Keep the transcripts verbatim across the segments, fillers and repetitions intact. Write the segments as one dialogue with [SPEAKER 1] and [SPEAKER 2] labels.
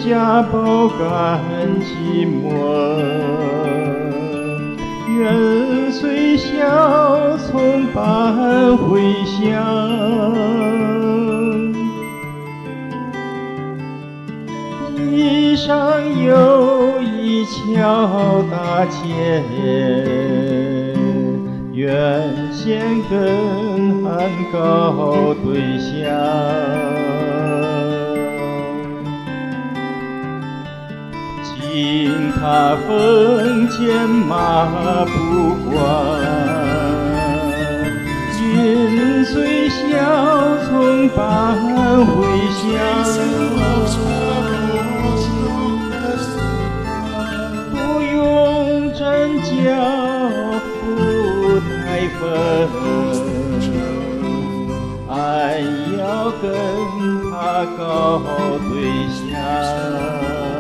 [SPEAKER 1] 家饱感寂寞，愿随小葱般回响。地上有一桥大街，愿先跟汉高对象。经他风间马不关，云随小葱般回响。不用真教不太分，爱要跟他高对象。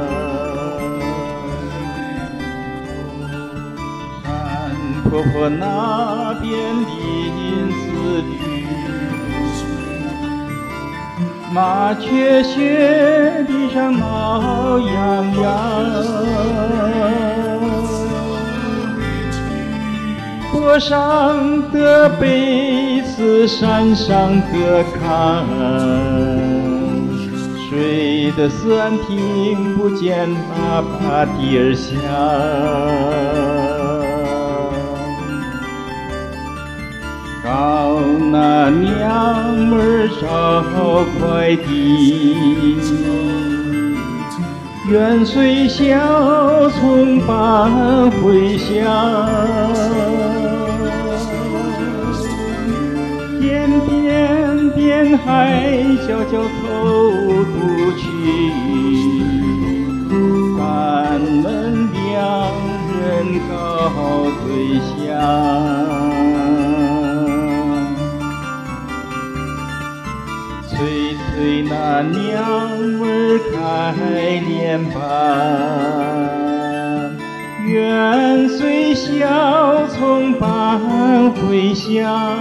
[SPEAKER 1] 婆婆那边林子绿，麻雀雪地上闹洋洋。坡上的贝子，山上的坎，水的伞听不见喇叭笛儿响。告那娘们儿捎快递，愿随小葱般回响。点点点海悄悄偷渡去，咱们两人高对象。催催那娘们儿开脸瓣，愿随小葱般回响。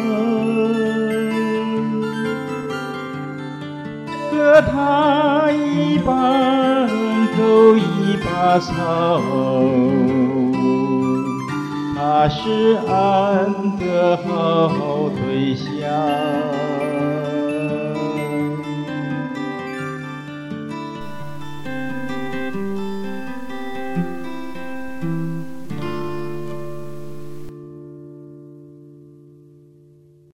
[SPEAKER 1] 和他一般狗一把草，他是俺的好对象。